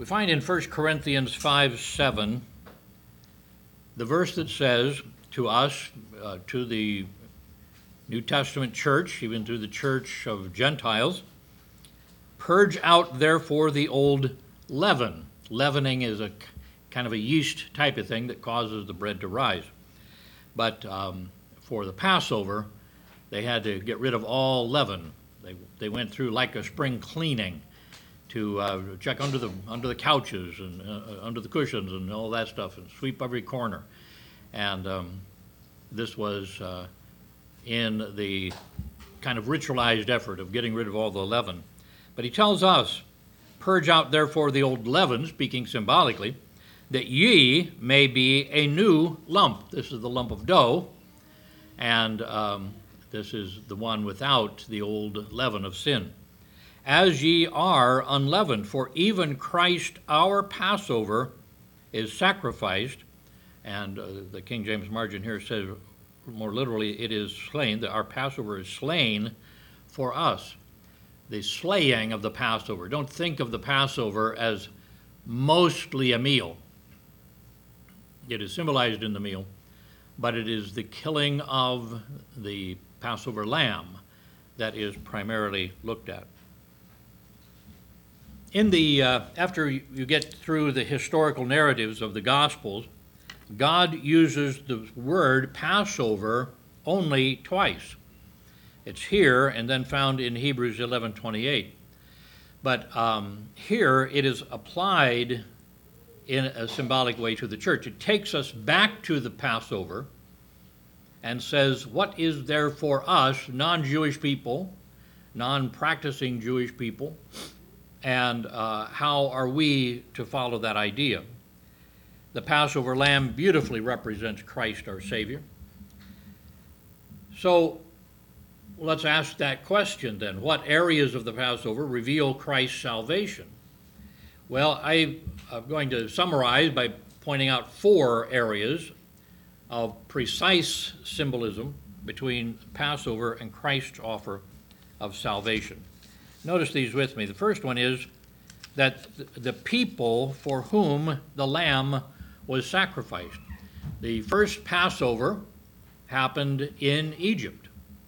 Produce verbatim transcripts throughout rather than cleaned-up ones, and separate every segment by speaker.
Speaker 1: We find in First Corinthians five seven the verse that says to us, uh, to the New Testament church, even to the church of Gentiles, "Purge out therefore the old leaven." Leavening is a kind of a yeast type of thing that causes the bread to rise. But um, for the Passover, they had to get rid of all leaven. They they went through like a spring cleaning to uh, check under the under the couches and uh, under the cushions and all that stuff, and sweep every corner. And um, this was uh, in the kind of ritualized effort of getting rid of all the leaven. But he tells us, "Purge out therefore the old leaven," speaking symbolically, "that ye may be a new lump." This is the lump of dough, and um, this is the one without the old leaven of sin. "As ye are unleavened, for even Christ our Passover is sacrificed," and uh, the King James margin here says more literally, it is slain, that our Passover is slain for us. The slaying of the Passover. Don't think of the Passover as mostly a meal. It is symbolized in the meal, but it is the killing of the Passover lamb that is primarily looked at. In the uh, after you get through the historical narratives of the Gospels, God uses the word Passover only twice. It's here and then found in Hebrews eleven twenty-eight. But um, here it is applied in a symbolic way to the church. It takes us back to the Passover and says, what is there for us, non-Jewish people, non-practicing Jewish people, and uh, how are we to follow that idea? The Passover lamb beautifully represents Christ our Savior. So let's ask that question then. What areas of the Passover reveal Christ's salvation? Well, I, I'm going to summarize by pointing out four areas of precise symbolism between Passover and Christ's offer of salvation. Notice these with me. The first one is that the people for whom the lamb was sacrificed. The first Passover happened in Egypt.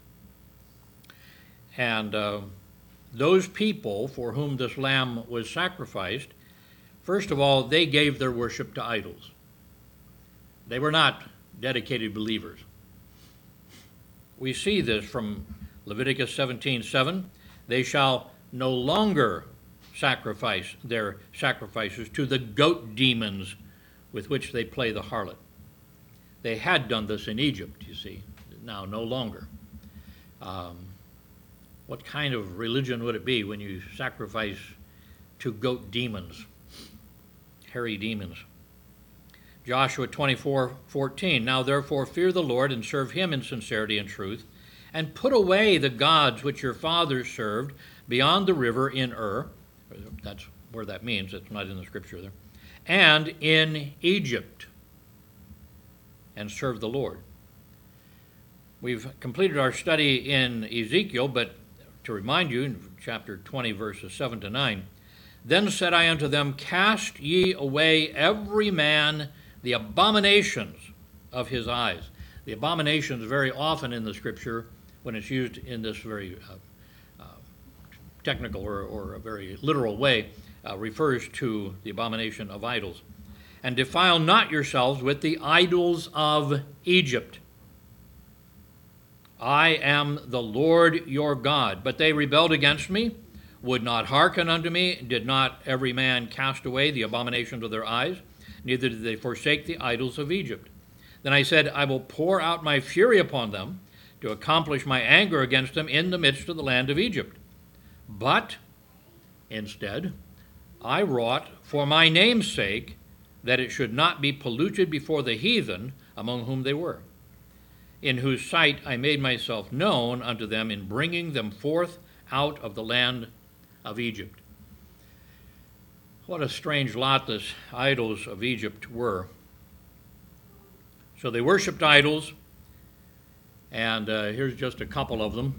Speaker 1: And uh, those people for whom this lamb was sacrificed, first of all, they gave their worship to idols. They were not dedicated believers. We see this from Leviticus seventeen seven. They shall no longer sacrifice their sacrifices to the goat demons with which they play the harlot. They had done this in Egypt, you see, now no longer. Um, what kind of religion would it be when you sacrifice to goat demons, hairy demons? Joshua twenty-four fourteen, "Now therefore fear the Lord and serve him in sincerity and truth, and put away the gods which your fathers served beyond the river in Ur," that's where that means, it's not in the scripture there, "and in Egypt, and serve the Lord." We've completed our study in Ezekiel, but to remind you, in chapter twenty, verses seven to nine, "Then said I unto them, Cast ye away every man the abominations of his eyes." The abominations very often in the scripture, when it's used in this very uh, uh, technical or, or a very literal way, uh, refers to the abomination of idols. "And defile not yourselves with the idols of Egypt. I am the Lord your God. But they rebelled against me, would not hearken unto me, did not every man cast away the abominations of their eyes, neither did they forsake the idols of Egypt. Then I said, I will pour out my fury upon them, to accomplish my anger against them in the midst of the land of Egypt. But instead, I wrought for my name's sake, that it should not be polluted before the heathen among whom they were, in whose sight I made myself known unto them in bringing them forth out of the land of Egypt." What a strange lot the idols of Egypt were. So they worshipped idols, and uh, here's just a couple of them.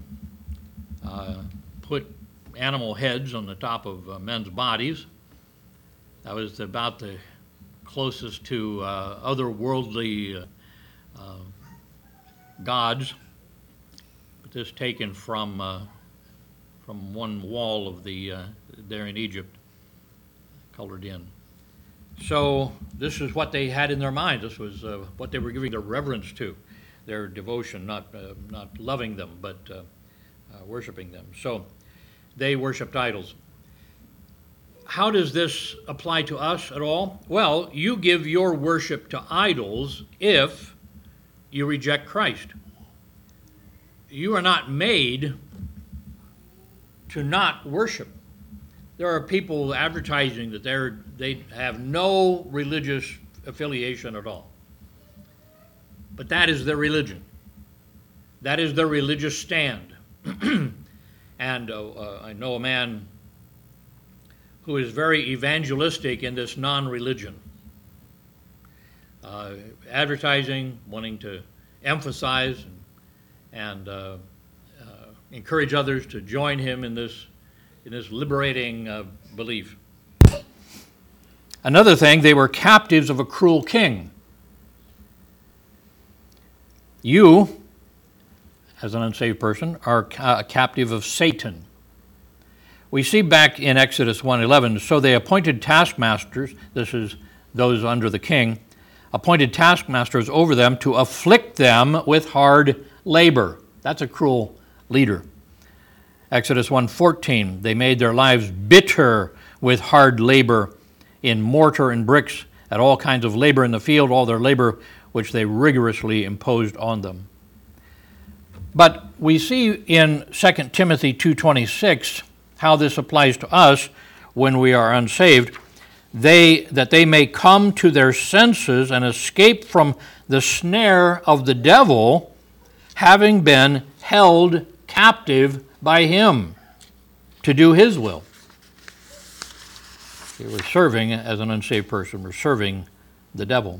Speaker 1: Uh, put animal heads on the top of uh, men's bodies. That was about the closest to uh, otherworldly uh, uh, gods, but this taken from uh, from one wall of the uh, there in Egypt, colored in. So this is what they had in their minds. This was uh, what they were giving their reverence to, their devotion, not uh, not loving them, but uh, uh, worshiping them. So they worshipped idols. How does this apply to us at all? Well, you give your worship to idols if you reject Christ. You are not made to not worship. There are people advertising that they're, they have no religious affiliation at all. But that is their religion. That is their religious stand. And uh, uh, I know a man who is very evangelistic in this non-religion. Uh, advertising, wanting to emphasize and, and uh, uh, encourage others to join him in this in this liberating uh, belief. Another thing, they were captives of a cruel king. You, as an unsaved person, are a captive of Satan. We see back in Exodus one eleven, so they appointed taskmasters, this is those under the king, appointed taskmasters over them to afflict them with hard labor. That's a cruel leader. Exodus one fourteen, they made their lives bitter with hard labor in mortar and bricks, at all kinds of labor in the field, all their labor which they rigorously imposed on them. But we see in Second Timothy two twenty-six how this applies to us when we are unsaved, they that they may come to their senses and escape from the snare of the devil, having been held captive by him to do his will. You were serving, as an unsaved person, we're serving the devil.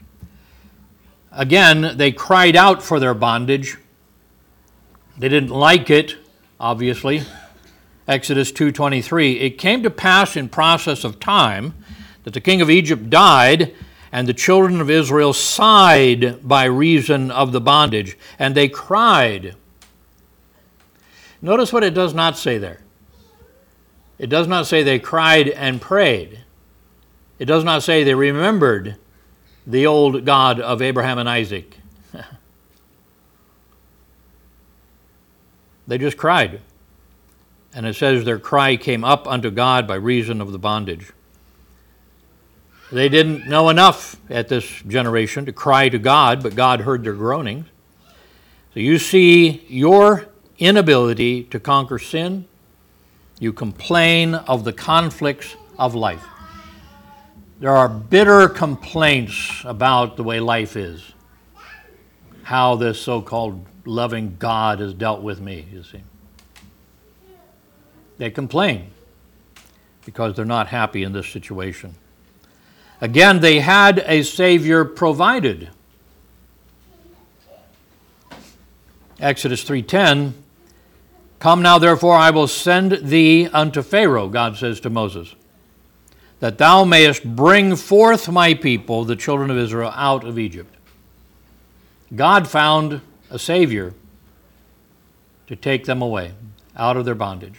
Speaker 1: Again, they cried out for their bondage. They didn't like it, obviously. Exodus two twenty-three, it came to pass in process of time that the king of Egypt died, and the children of Israel sighed by reason of the bondage, and they cried. Notice what it does not say there. It does not say they cried and prayed. It does not say they remembered the old God of Abraham and Isaac. They just cried. And it says their cry came up unto God by reason of the bondage. They didn't know enough at this generation to cry to God, but God heard their groanings. So you see your inability to conquer sin. You complain of the conflicts of life. There are bitter complaints about the way life is, how this so-called loving God has dealt with me, you see. They complain because they're not happy in this situation. Again, they had a Savior provided. Exodus three ten, come now therefore I will send thee unto Pharaoh, God says to Moses, that thou mayest bring forth my people, the children of Israel, out of Egypt. God found a Savior to take them away out of their bondage.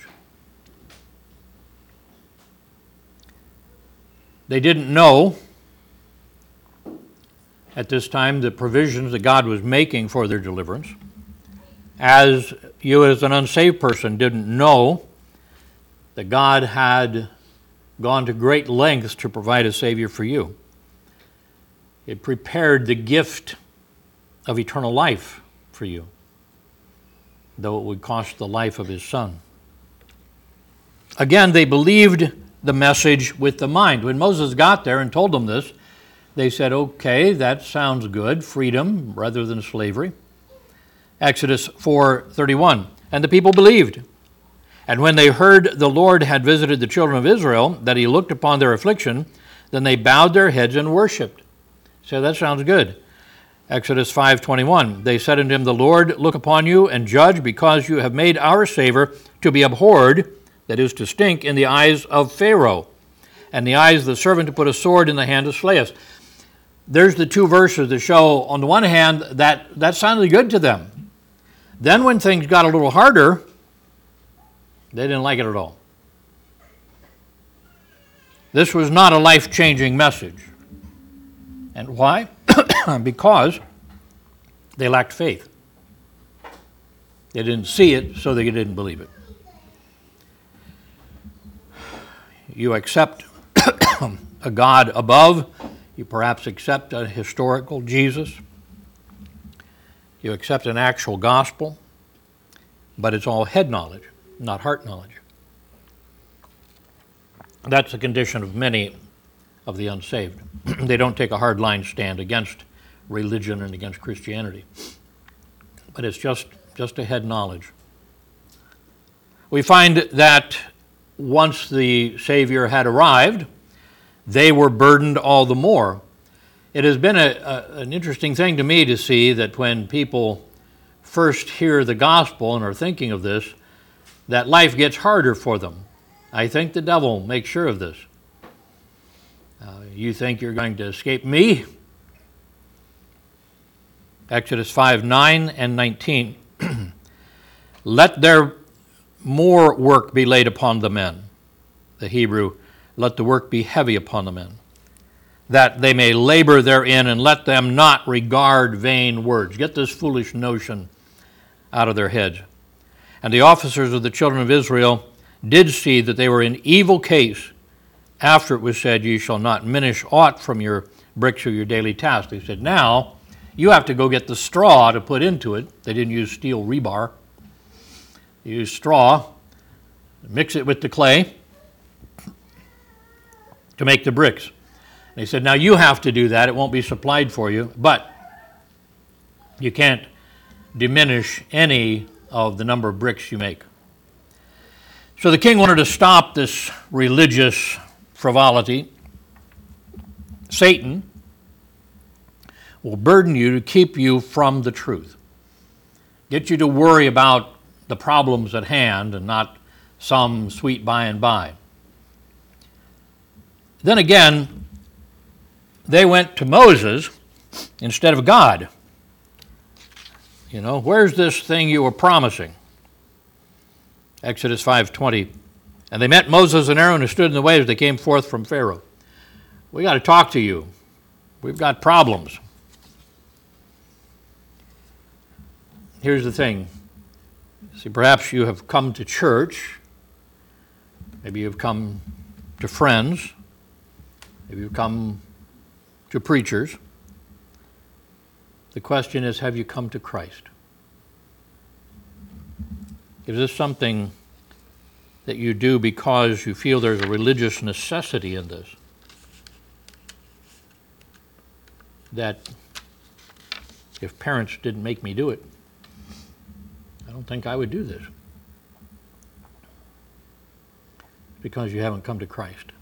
Speaker 1: They didn't know at this time the provisions that God was making for their deliverance. As you as an unsaved person didn't know that God had gone to great lengths to provide a Savior for you. It prepared the gift of eternal life for you, though it would cost the life of his Son. Again, they believed the message with the mind. When Moses got there and told them this, they said, okay, that sounds good, freedom rather than slavery. Exodus four thirty-one, and the people believed. And when they heard the Lord had visited the children of Israel, that he looked upon their affliction, then they bowed their heads and worshipped. So that sounds good. Exodus five twenty-one, they said unto him, the Lord look upon you and judge, because you have made our Savior to be abhorred, that is to stink, in the eyes of Pharaoh, and the eyes of the servant to put a sword in the hand to slay us. There's the two verses that show, on the one hand, that that sounded good to them. Then when things got a little harder, they didn't like it at all. This was not a life-changing message. And why? Because they lacked faith. They didn't see it, so they didn't believe it. You accept a God above. You perhaps accept a historical Jesus. You accept an actual gospel. But it's all head knowledge, not heart knowledge. That's the condition of many of the unsaved. They don't take a hard line stand against religion and against Christianity. But it's just, just a head knowledge. We find that once the Savior had arrived, they were burdened all the more. It has been a, a, an interesting thing to me to see that when people first hear the gospel and are thinking of this, that life gets harder for them. I think the devil makes sure of this. Uh, you think you're going to escape me? Exodus five, nine and nineteen. Let their more work be laid upon the men. The Hebrew, let the work be heavy upon the men, that they may labor therein, and let them not regard vain words. Get this foolish notion out of their heads. And the officers of the children of Israel did see that they were in evil case after it was said, ye shall not minish aught from your bricks or your daily task. They said, now you have to go get the straw to put into it. They didn't use steel rebar. They used straw, mix it with the clay to make the bricks. They said, now you have to do that. It won't be supplied for you, but you can't diminish any of the number of bricks you make. So the king wanted to stop this religious frivolity. Satan will burden you to keep you from the truth, get you to worry about the problems at hand and not some sweet by and by. Then again, they went to Moses instead of God. You know, where's this thing you were promising? Exodus five twenty. And they met Moses and Aaron who stood in the way as they came forth from Pharaoh. We got to talk to you. We've got problems. Here's the thing. See, perhaps you have come to church. Maybe you've come to friends. Maybe you've come to preachers. The question is, have you come to Christ? Is this something that you do because you feel there's a religious necessity in this? That if parents didn't make me do it, I don't think I would do this. Because you haven't come to Christ.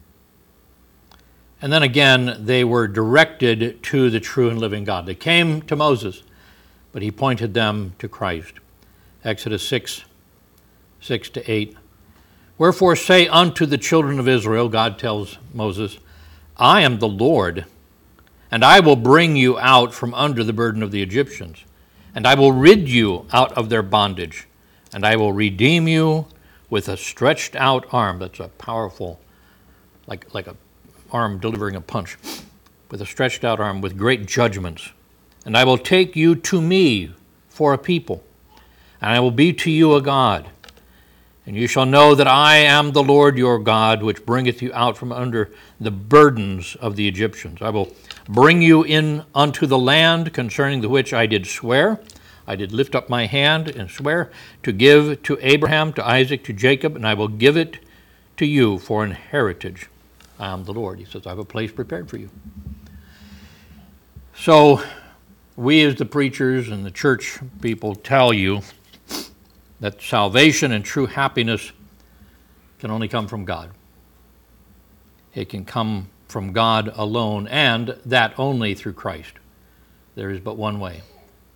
Speaker 1: And then again, they were directed to the true and living God. They came to Moses, but he pointed them to Christ. Exodus six, six to eight. Wherefore say unto the children of Israel, God tells Moses, I am the Lord, and I will bring you out from under the burden of the Egyptians, and I will rid you out of their bondage, and I will redeem you with a stretched out arm. That's a powerful, like, like a arm delivering a punch, with a stretched out arm, with great judgments. And I will take you to me for a people, and I will be to you a God. And you shall know that I am the Lord your God, which bringeth you out from under the burdens of the Egyptians. I will bring you in unto the land concerning the which I did swear. I did lift up my hand and swear to give to Abraham, to Isaac, to Jacob, and I will give it to you for an heritage. I am the Lord. He says, I have a place prepared for you. So we as the preachers and the church people tell you that salvation and true happiness can only come from God. It can come from God alone, and that only through Christ. There is but one way.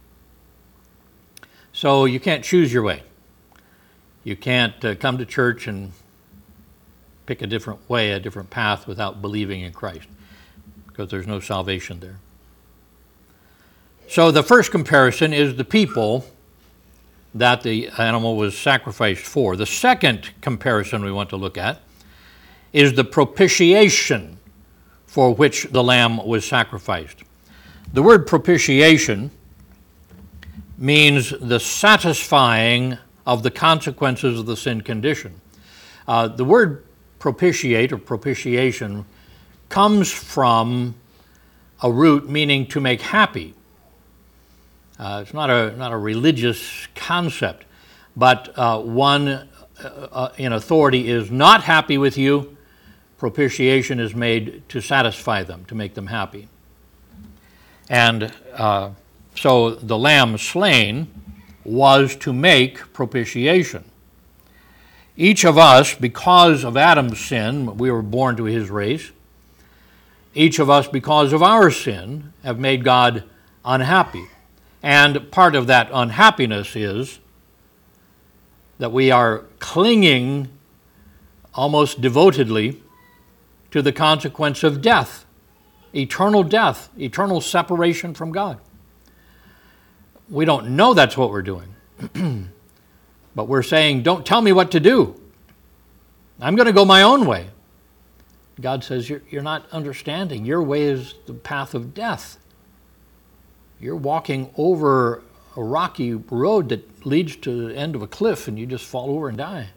Speaker 1: So you can't choose your way. You can't uh, come to church and pick a different way, a different path without believing in Christ, because there's no salvation there. So the first comparison is the people that the animal was sacrificed for. The second comparison we want to look at is the propitiation for which the lamb was sacrificed. The word propitiation means the satisfying of the consequences of the sin condition. Uh, the word propitiate or propitiation comes from a root meaning to make happy. Uh, it's not a not a religious concept, but uh, one uh, uh, in authority is not happy with you. Propitiation is made to satisfy them, to make them happy. And uh, so the lamb slain was to make propitiation. Each of us, because of Adam's sin, we were born to his race. Each of us, because of our sin, have made God unhappy. And part of that unhappiness is that we are clinging almost devotedly to the consequence of death, eternal death, eternal separation from God. We don't know that's what we're doing, but we're saying, don't tell me what to do. I'm going to go my own way. God says, you're, you're not understanding. Your way is the path of death. You're walking over a rocky road that leads to the end of a cliff and you just fall over and die.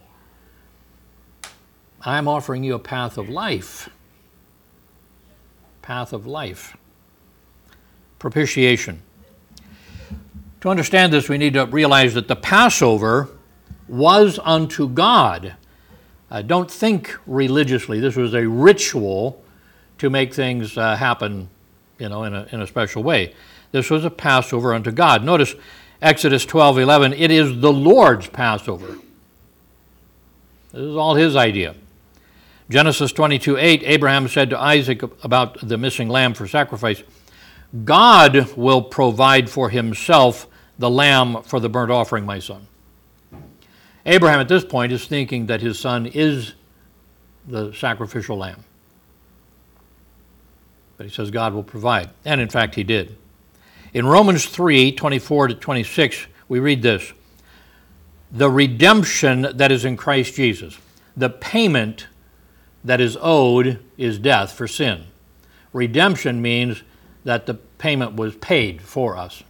Speaker 1: I'm offering you a path of life. Path of life. Propitiation. To understand this, we need to realize that the Passover was unto God. Uh, don't think religiously. This was a ritual to make things uh, happen, you know, in a, in a special way. This was a Passover unto God. Notice Exodus twelve eleven, it is the Lord's Passover. This is all his idea. Genesis twenty-two eight, Abraham said to Isaac about the missing lamb for sacrifice, God will provide for himself the lamb for the burnt offering, my son. Abraham at this point is thinking that his son is the sacrificial lamb. But he says God will provide. And in fact, he did. In Romans three twenty-four to twenty-six, we read this. The redemption that is in Christ Jesus, the payment that is owed is death for sin. Redemption means that the payment was paid for us.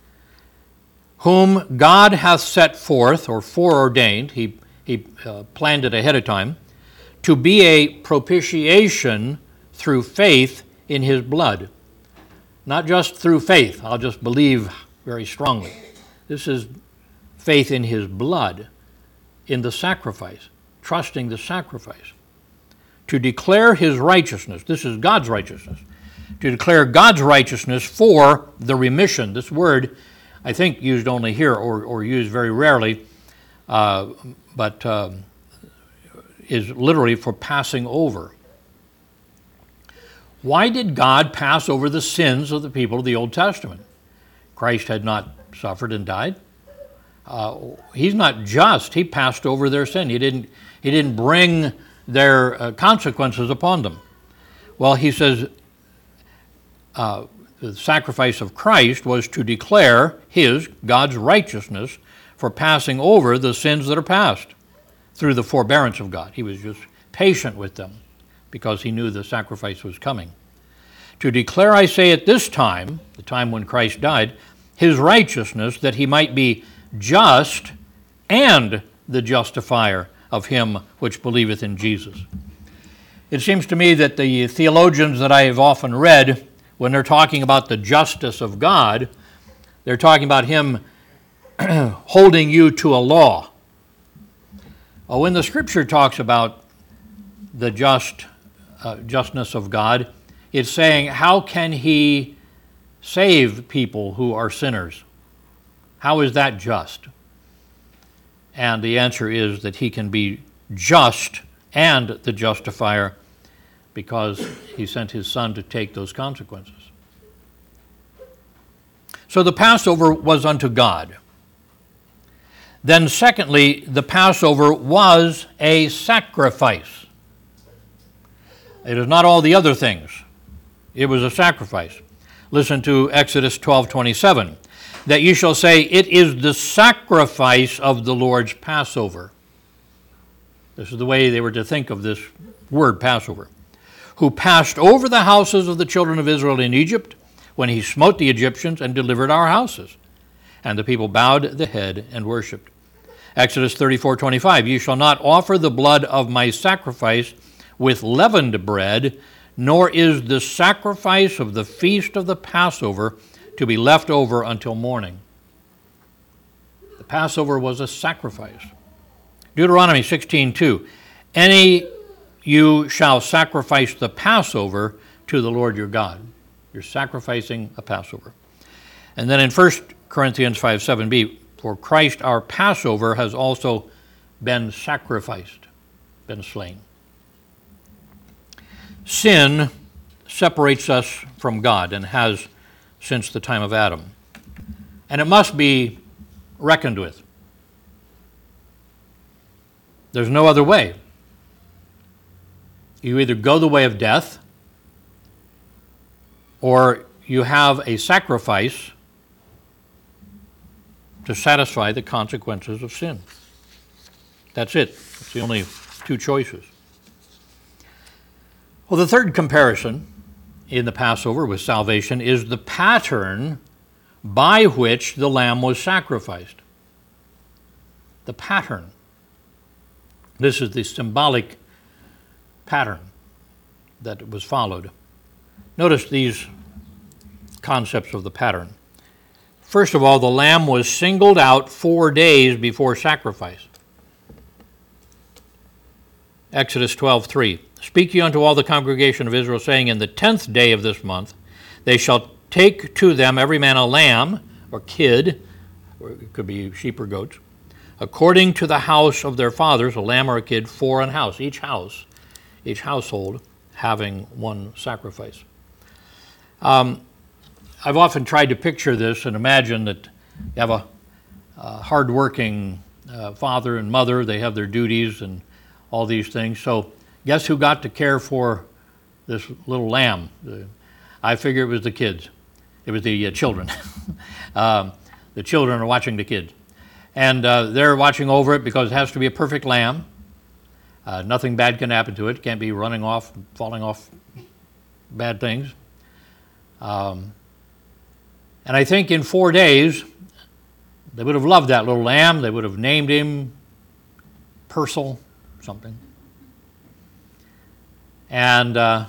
Speaker 1: Whom God hath set forth, or foreordained, he, he uh, planned it ahead of time, to be a propitiation through faith in his blood. Not just through faith, I'll just believe very strongly. This is faith in his blood, in the sacrifice, trusting the sacrifice. To declare his righteousness, this is God's righteousness, to declare God's righteousness for the remission. This word, I think, used only here or, or used very rarely, uh, but uh, is literally for passing over. Why did God pass over the sins of the people of the Old Testament? Christ had not suffered and died. Uh, he's not just. He passed over their sin. He didn't, he didn't bring their uh, consequences upon them. Well, he says uh, the sacrifice of Christ was to declare his, God's righteousness for passing over the sins that are past through the forbearance of God. He was just patient with them because he knew the sacrifice was coming. To declare, I say, at this time, the time when Christ died, his righteousness, that he might be just and the justifier of him which believeth in Jesus. It seems to me that the theologians that I have often read, when they're talking about the justice of God, they're talking about him holding you to a law. Well, when the Scripture talks about the just uh, justness of God, it's saying, how can he save people who are sinners? How is that just? And the answer is that he can be just and the justifier because he sent his Son to take those consequences. So the Passover was unto God. Then secondly, the Passover was a sacrifice. It is not all the other things. It was a sacrifice. Listen to Exodus twelve twenty-seven. That you shall say, it is the sacrifice of the Lord's Passover. This is the way they were to think of this word, Passover. Who passed over the houses of the children of Israel in Egypt when he smote the Egyptians and delivered our houses. And the people bowed the head and worshipped. Exodus thirty-four twenty-five. You shall not offer the blood of my sacrifice with leavened bread, nor is the sacrifice of the feast of the Passover to be left over until morning. The Passover was a sacrifice. Deuteronomy sixteen two. Any you shall sacrifice the Passover to the Lord your God. You're sacrificing a Passover. And then in First Corinthians five seven b, for Christ our Passover has also been sacrificed, been slain. Sin separates us from God and has since the time of Adam. And it must be reckoned with. There's no other way. You either go the way of death, or you have a sacrifice to satisfy the consequences of sin. That's it. It's the only two choices. Well, the third comparison in the Passover with salvation is the pattern by which the lamb was sacrificed. The pattern. This is the symbolic pattern that was followed. Notice these concepts of the pattern. First of all, the lamb was singled out four days before sacrifice. Exodus twelve three. Speak ye unto all the congregation of Israel, saying, in the tenth day of this month they shall take to them every man a lamb, or kid, or it could be sheep or goats, according to the house of their fathers, a lamb or a kid for an house, each house, each household having one sacrifice. Um, I've often tried to picture this and imagine that you have a, a hard-working uh, father and mother. They have their duties and all these things. So guess who got to care for this little lamb? I figure it was the kids. It was the uh, children. um, the children are watching the kids. And uh, they're watching over it because it has to be a perfect lamb. Uh, nothing bad can happen to it. It can't be running off, falling off bad things. Um, and I think in four days, they would have loved that little lamb. They would have named him Purcell, something. And uh,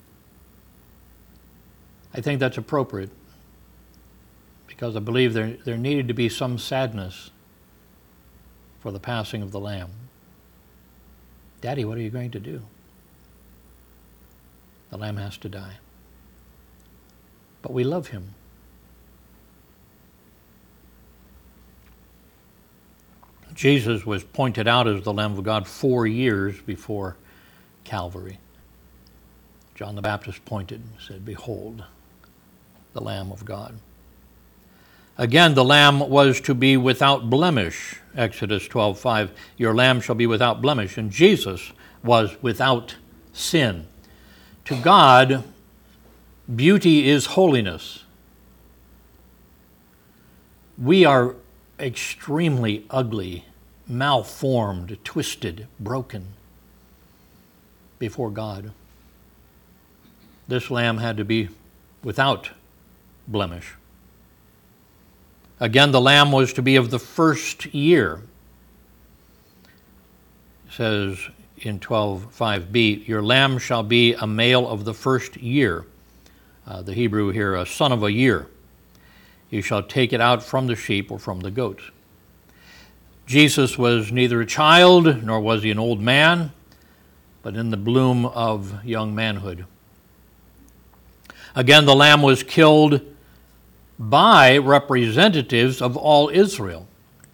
Speaker 1: I think that's appropriate because I believe there, there needed to be some sadness for the passing of the lamb. Daddy, what are you going to do? The lamb has to die. But we love him. Jesus was pointed out as the Lamb of God four years before Calvary. John the Baptist pointed and said, behold, the Lamb of God. Again, the lamb was to be without blemish. Exodus twelve five, your lamb shall be without blemish. And Jesus was without sin. To God, beauty is holiness. We are extremely ugly, malformed, twisted, broken before God. This lamb had to be without blemish. Again, the lamb was to be of the first year. It says in twelve five b, your lamb shall be a male of the first year. Uh, the Hebrew here, a son of a year. You shall take it out from the sheep or from the goats. Jesus was neither a child nor was he an old man, but in the bloom of young manhood. Again, the lamb was killed by representatives of all Israel.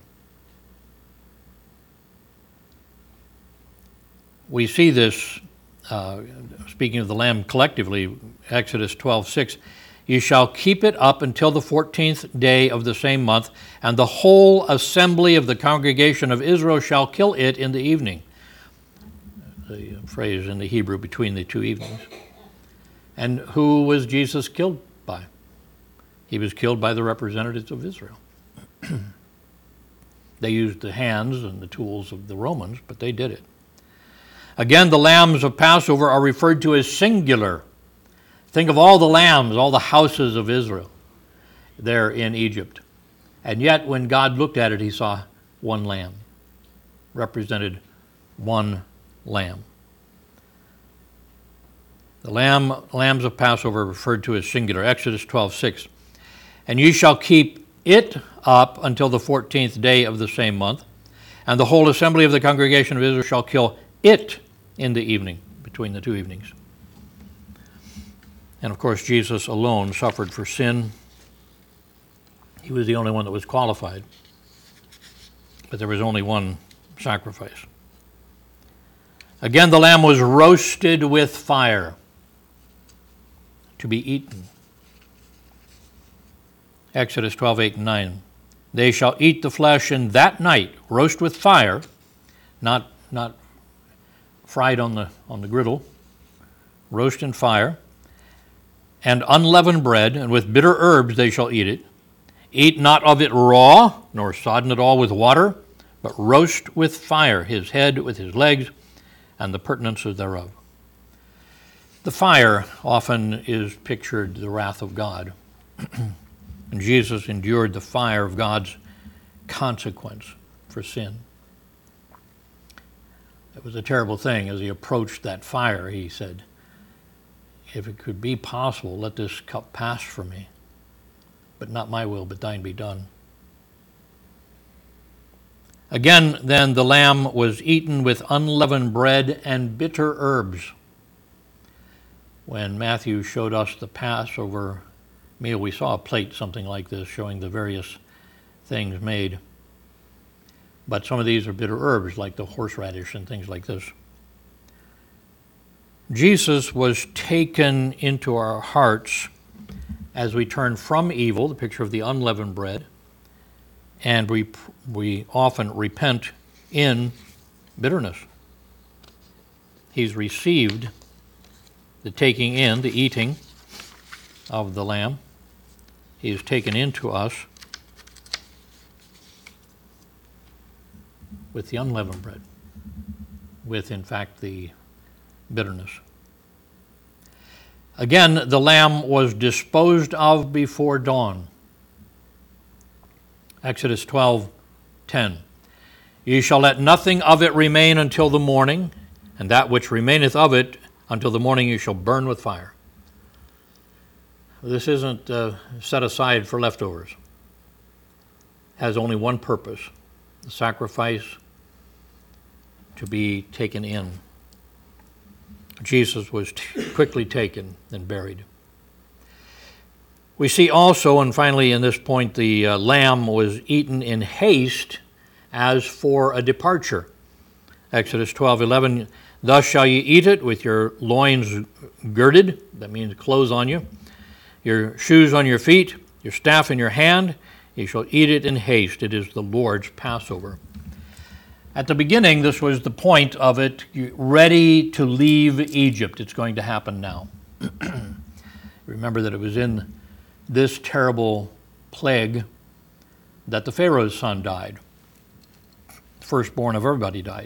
Speaker 1: We see this, uh, speaking of the lamb collectively, Exodus twelve six, you shall keep it up until the fourteenth day of the same month, and the whole assembly of the congregation of Israel shall kill it in the evening. the phrase in the Hebrew, between the two evenings. And who was Jesus killed by? He was killed by the representatives of Israel. They used the hands and the tools of the Romans, but they did it. Again, the lambs of Passover are referred to as singular. Think of all the lambs, all the houses of Israel there in Egypt. And yet, when God looked at it, he saw one lamb, represented one lamb. The lamb, lambs of Passover are referred to as singular. Exodus twelve six. And ye shall keep it up until the fourteenth day of the same month, and the whole assembly of the congregation of Israel shall kill it in the evening, between the two evenings. And of course, Jesus alone suffered for sin. He was the only one that was qualified, but there was only one sacrifice. Again, the lamb was roasted with fire to be eaten. Exodus twelve eight and nine. They shall eat the flesh in that night, roast with fire, not not fried on the on the griddle, roast in fire, and unleavened bread, and with bitter herbs they shall eat it. Eat not of it raw, nor sodden it all with water, but roast with fire his head with his legs, and the pertinences thereof. The fire often is pictured the wrath of God. And Jesus endured the fire of God's consequence for sin. It was a terrible thing. As he approached that fire, he said, if it could be possible, let this cup pass from me. But not my will, but thine be done. Again, then, the lamb was eaten with unleavened bread and bitter herbs. When Matthew showed us the Passover meal, we saw a plate, something like this, showing the various things made. But some of these are bitter herbs, like the horseradish and things like this. Jesus was taken into our hearts as we turn from evil, the picture of the unleavened bread, and we we often repent in bitterness. He's received the taking in, the eating of the lamb. He is taken into us with the unleavened bread, with, in fact, the bitterness. Again, the lamb was disposed of before dawn. Exodus twelve ten. Ye shall let nothing of it remain until the morning, and that which remaineth of it until the morning you shall burn with fire. This isn't uh, set aside for leftovers. It has only one purpose, the sacrifice to be taken in. Jesus was t- quickly taken and buried. We see also, and finally in this point, the uh, lamb was eaten in haste as for a departure. Exodus twelve eleven, thus shall ye eat it with your loins girded, that means clothes on you, your shoes on your feet, your staff in your hand, ye shall eat it in haste. It is the Lord's Passover. At the beginning, this was the point of it, ready to leave Egypt. It's going to happen now. Remember that it was in this terrible plague that the Pharaoh's son died. The firstborn of everybody died,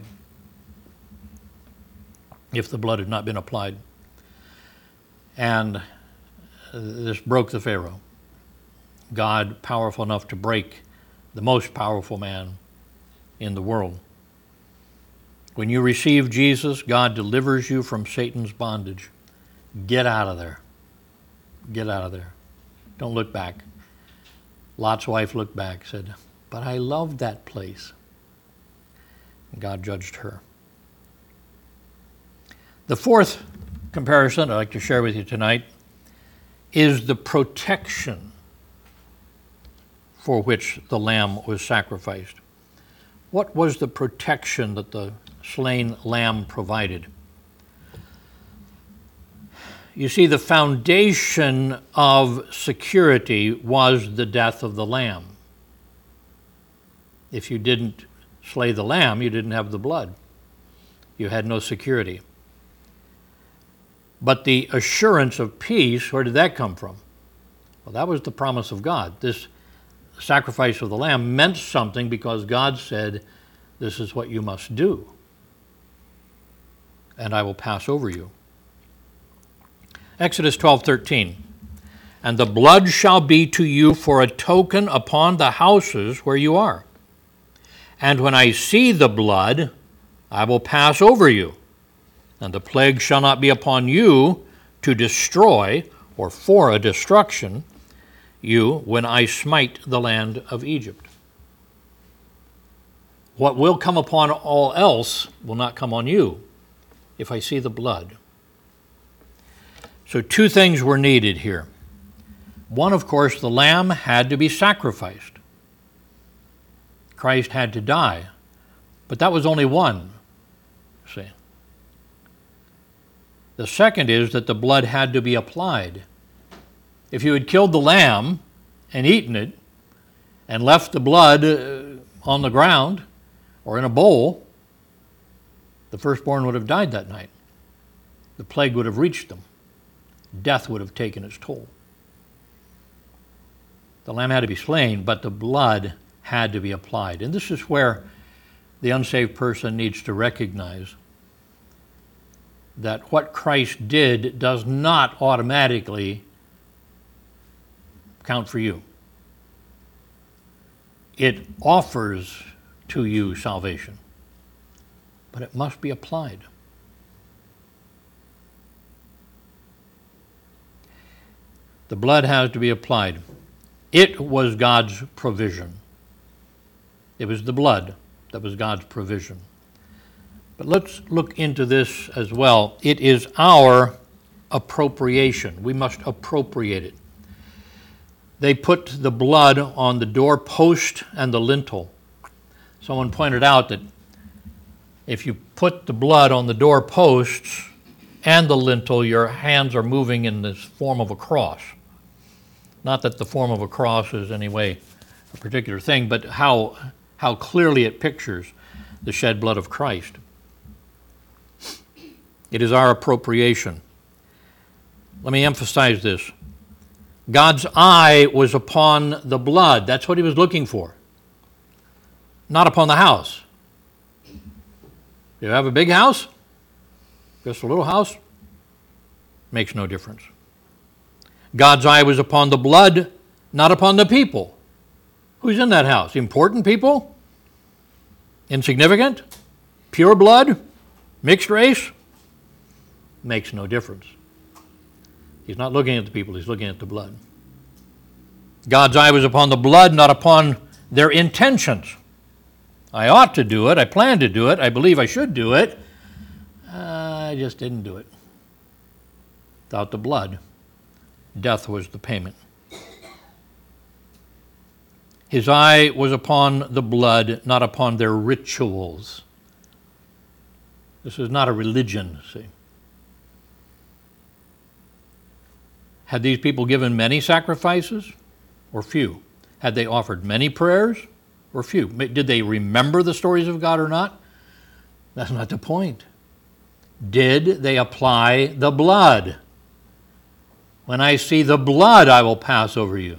Speaker 1: if the blood had not been applied. And this broke the Pharaoh. God, powerful enough to break the most powerful man in the world. When you receive Jesus, God delivers you from Satan's bondage. Get out of there. Get out of there. Don't look back. Lot's wife looked back, said, but I loved that place. And God judged her. The fourth comparison I'd like to share with you tonight is the protection for which the lamb was sacrificed. What was the protection that the slain lamb provided? You see, the foundation of security was the death of the lamb. If you didn't slay the lamb, you didn't have the blood. You had no security. But the assurance of peace, where did that come from? Well, that was the promise of God. This sacrifice of the lamb meant something because God said, this is what you must do, and I will pass over you. Exodus twelve thirteen. And the blood shall be to you for a token upon the houses where you are. And when I see the blood, I will pass over you, and the plague shall not be upon you to destroy, or for a destruction, you when I smite the land of Egypt. What will come upon all else will not come on you if I see the blood. So two things were needed here. One, of course, the lamb had to be sacrificed. Christ had to die. But that was only one. See. The second is that the blood had to be applied. If you had killed the lamb and eaten it and left the blood on the ground or in a bowl, the firstborn would have died that night. The plague would have reached them. Death would have taken its toll. The lamb had to be slain, but the blood had to be applied. And this is where the unsaved person needs to recognize that what Christ did does not automatically count for you. It offers to you salvation, but it must be applied. The blood has to be applied. It was God's provision. It was the blood that was God's provision. But let's look into this as well. It is our appropriation. We must appropriate it. They put the blood on the doorpost and the lintel. Someone pointed out that if you put the blood on the doorposts and the lintel, your hands are moving in this form of a cross. Not that the form of a cross is any way a particular thing, but how, how clearly it pictures the shed blood of Christ. It is our appropriation. Let me emphasize this. God's eye was upon the blood. That's what he was looking for. Not upon the house. You have a big house? Just a little house? Makes no difference. God's eye was upon the blood, not upon the people. Who's in that house? Important people? Insignificant? Pure blood? Mixed race? Makes no difference. He's not looking at the people, he's looking at the blood. God's eye was upon the blood, not upon their intentions. I ought to do it, I plan to do it, I believe I should do it. Uh, I just didn't do it. Without the blood, death was the payment. His eye was upon the blood, not upon their rituals. This is not a religion, see. Had these people given many sacrifices or few? Had they offered many prayers or few? Did they remember the stories of God or not? That's not the point. Did they apply the blood? When I see the blood, I will pass over you.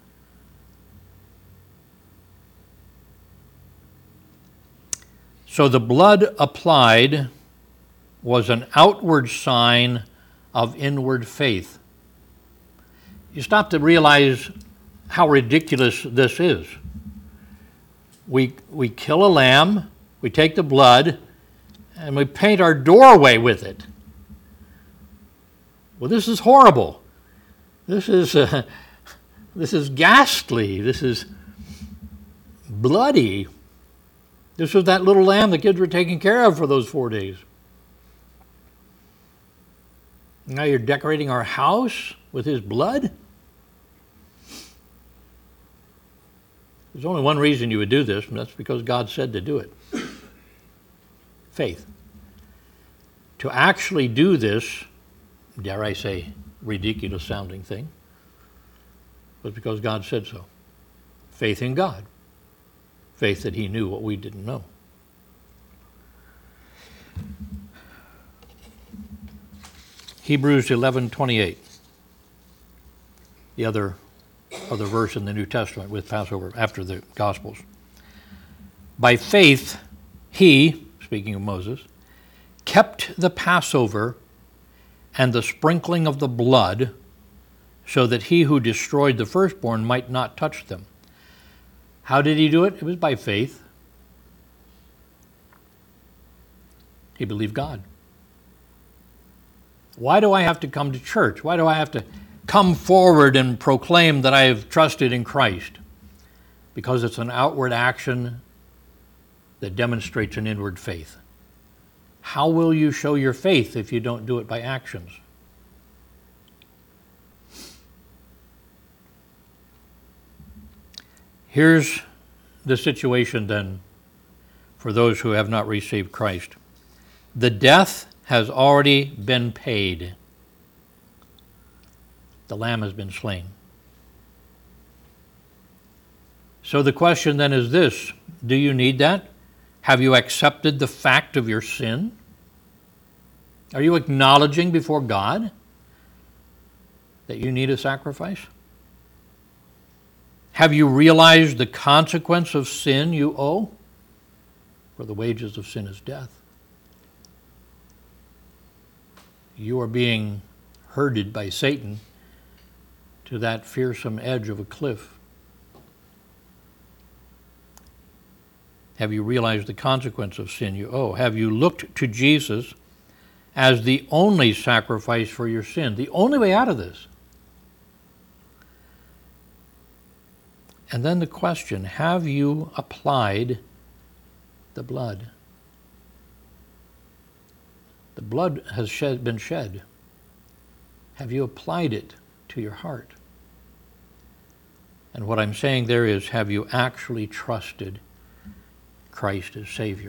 Speaker 1: So the blood applied was an outward sign of inward faith. You stop to realize how ridiculous this is. We, we kill a lamb, we take the blood, and we paint our doorway with it. Well, this is horrible. This is uh, this is ghastly. This is bloody. This was that little lamb the kids were taking care of for those four days. Now you're decorating our house with his blood? There's only one reason you would do this, and that's because God said to do it. Faith. To actually do this, dare I say, ridiculous sounding thing, was because God said so. Faith in God. Faith that he knew what we didn't know. Hebrews eleven twenty-eight. The other, other verse in the New Testament with Passover after the Gospels. By faith, he, speaking of Moses, kept the Passover and the sprinkling of the blood, so that he who destroyed the firstborn might not touch them. How did he do it? It was by faith. He believed God. Why do I have to come to church? Why do I have to come forward and proclaim that I have trusted in Christ? Because it's an outward action that demonstrates an inward faith. How will you show your faith if you don't do it by actions? Here's the situation then for those who have not received Christ. The death has already been paid. The Lamb has been slain. So the question then is this: do you need that? Have you accepted the fact of your sin? Are you acknowledging before God that you need a sacrifice? Have you realized the consequence of sin you owe? For the wages of sin is death. You are being herded by Satan to that fearsome edge of a cliff. Have you realized the consequence of sin you owe? Have you looked to Jesus as the only sacrifice for your sin, the only way out of this? And then the question, have you applied the blood? The blood has shed, been shed. Have you applied it to your heart? And what I'm saying there is, have you actually trusted Christ as Savior?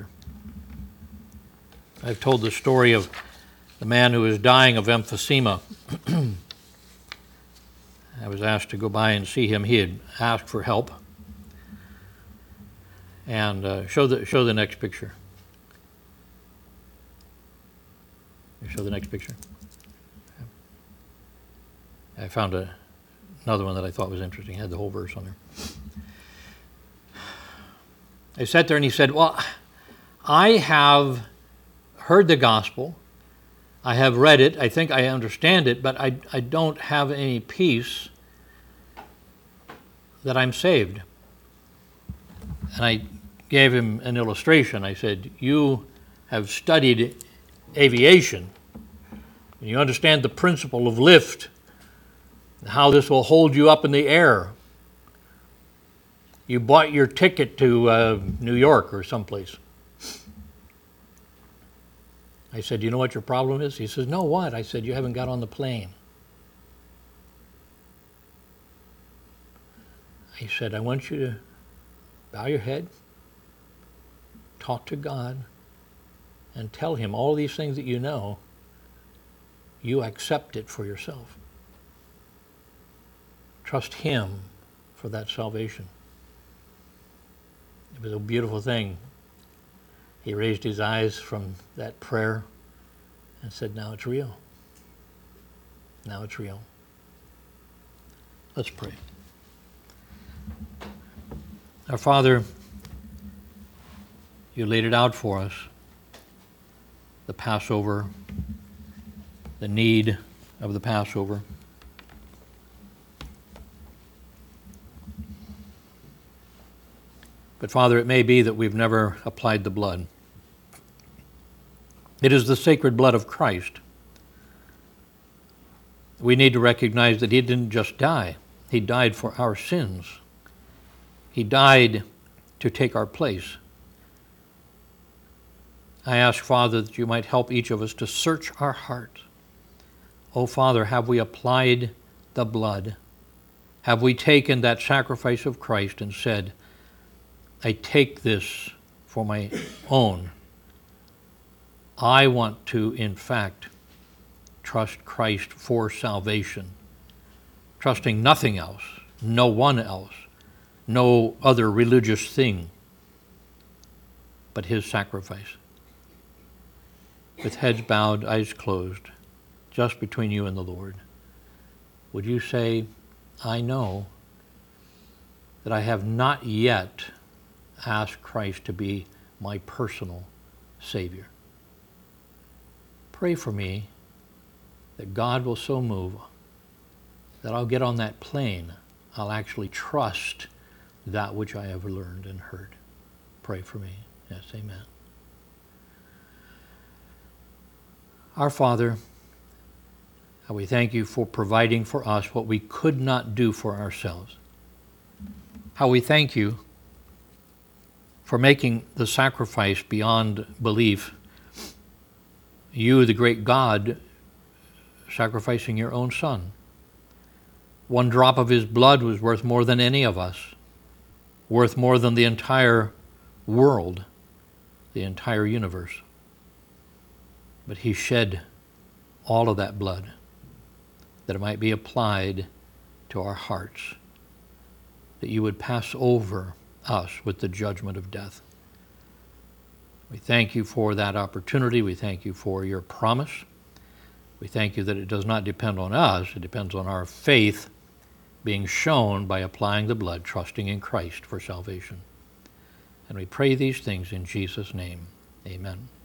Speaker 1: I've told the story of the man who was dying of emphysema. I was asked to go by and see him. He had asked for help. And uh, show the show the next picture. Show the next picture. I found a, another one that I thought was interesting. It had the whole verse on there. I sat there and he said, well, I have heard the gospel. I have read it. I think I understand it, but I, I don't have any peace that I'm saved. And I gave him an illustration. I said, you have studied aviation, and you understand the principle of lift, and how this will hold you up in the air. You bought your ticket to uh, New York or someplace. I said, you know what your problem is? He says, no, what? I said, you haven't got on the plane. He said, I want you to bow your head, talk to God, and tell him all these things that you know, you accept it for yourself. Trust him for that salvation. It was a beautiful thing. He raised his eyes from that prayer and said, now it's real. Now it's real. Let's pray. Our Father, you laid it out for us, the Passover, the need of the Passover. But Father, it may be that we've never applied the blood. It is the sacred blood of Christ. We need to recognize that he didn't just die. He died for our sins. He died to take our place. I ask, Father, that you might help each of us to search our heart. Oh, Father, have we applied the blood? Have we taken that sacrifice of Christ and said, I take this for my own. I want to, in fact, trust Christ for salvation, trusting nothing else, no one else, no other religious thing, but his sacrifice. With heads bowed, eyes closed, just between you and the Lord, would you say, I know that I have not yet asked Christ to be my personal Savior. Pray for me that God will so move that I'll get on that plane. I'll actually trust that which I have learned and heard. Pray for me. Yes, amen. Our Father, how we thank you for providing for us what we could not do for ourselves. How we thank you for making the sacrifice beyond belief. You, the great God, sacrificing your own Son. One drop of his blood was worth more than any of us, worth more than the entire world, the entire universe. But he shed all of that blood that it might be applied to our hearts, that you would pass over us with the judgment of death. We thank you for that opportunity. We thank you for your promise. We thank you that it does not depend on us. It depends on our faith being shown by applying the blood, trusting in Christ for salvation. And we pray these things in Jesus' name. Amen.